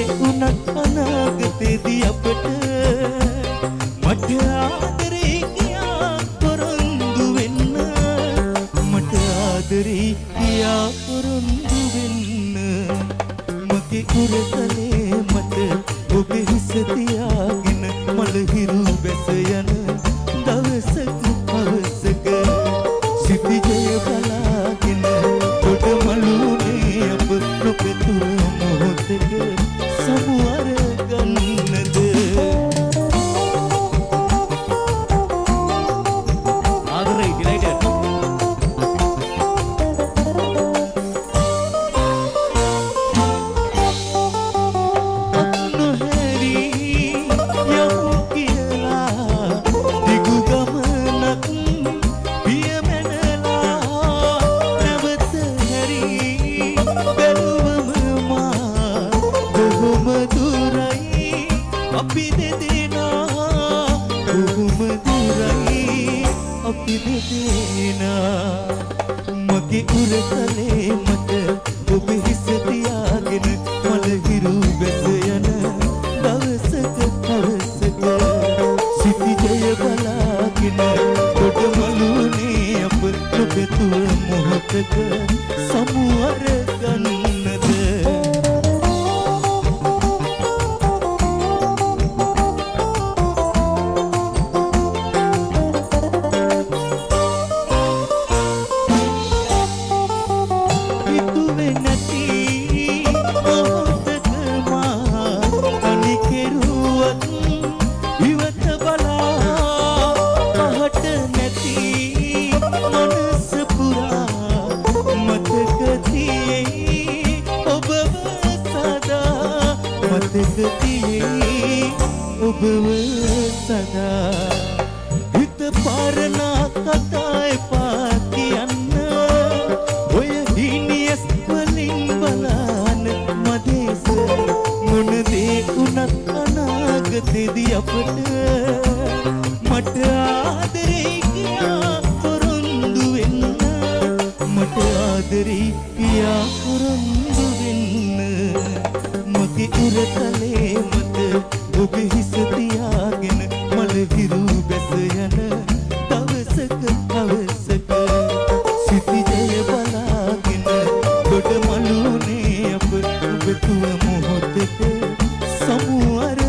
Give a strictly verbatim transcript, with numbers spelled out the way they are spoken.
උනත් අනාගතේදී අපට මට ආදරේ කියා පොරොන්දු වෙන්න මට ආදරේ කියා පොරොන්දු වෙන්න මගේ උරතලේ මට ඔබේ හිස තියාගෙන මල හිරු බැස යන දවසක හවසක සිටිජය බලාගෙන කොට මලුනේ අප නොපෙතුව මොහොතක සමුවර ගන්නද ආදරේ ඩිලයිටඩ් මගේ උරතලේ මට ඔබ හිස තියාගෙන මල හිරු බැස යන දවසක හවසක සිටිජය බලාගෙන කොට මලුනේ අප නොපෙතුව මොහොතක සමුවර ගන්නද ඔබව සදා හිත පාරනා කතායි පා කියන්න ඔය හිනියස් වලින් බලන්න මදේස මොන දේ උනත් අනාගතේදී අපට මට ආදරේ කියා පොරොන්දු වෙන්න මට ආදරේ කියා පොරොන්දු වෙන්න මගේ උරතලේ මත ඔබ හිස තියාගෙන මල හිරු බැස යන දවසක හවසක සිටිජය බලාගෙන කොට මලුනේ අප ඔබ තුව මොහොතක සමුවර